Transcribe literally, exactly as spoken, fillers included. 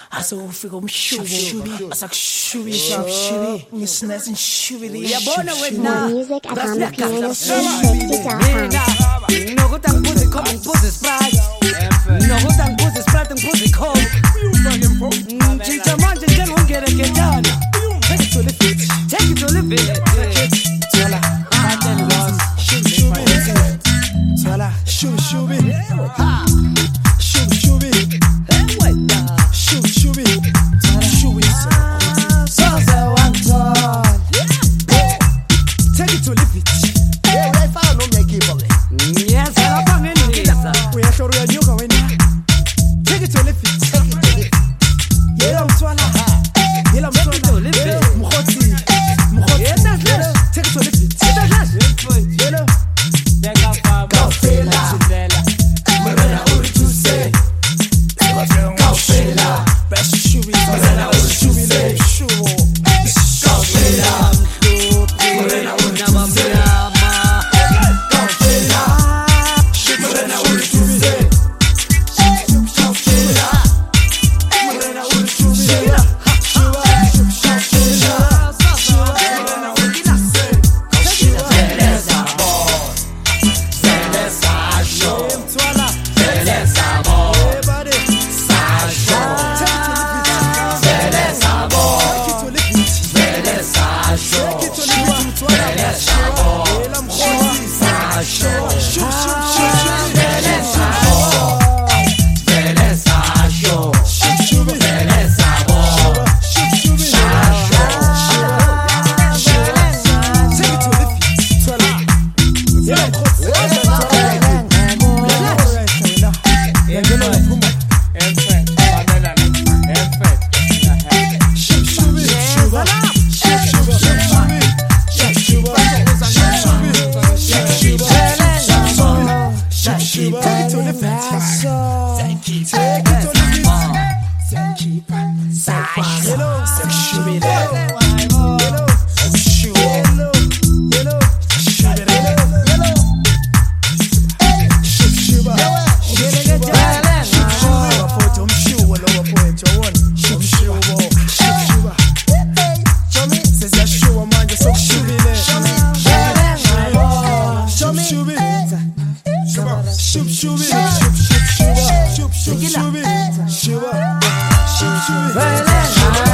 asofika umshubi asakushubi shubi ngisinese nshubili uyabona wena music at home pianist nokuthi angibuze ikhombe ngibuze isprite nokuthi angibuze isprite ngibuze ikhombe ntshintsha manje njengongereketana take it to the beat take it to the beat tsala battle was shubi tsala shubi shubi ha shubi shubi hey wena shubi shubi tsala shubi so so one time take it to the beat hey I found no make it for me yes I found it we are sure you know when take it to the beat take it to the beat yela mswana yela mswana mkhotsi mkhotsi take it to the beat yela beka fa kafela marana urtuse kafela best shubi marana urtuse shubo kafela marana urtuse kafela marana urtuse Shubi, shubi, shubi, shubi, shubi, shubi, shubi,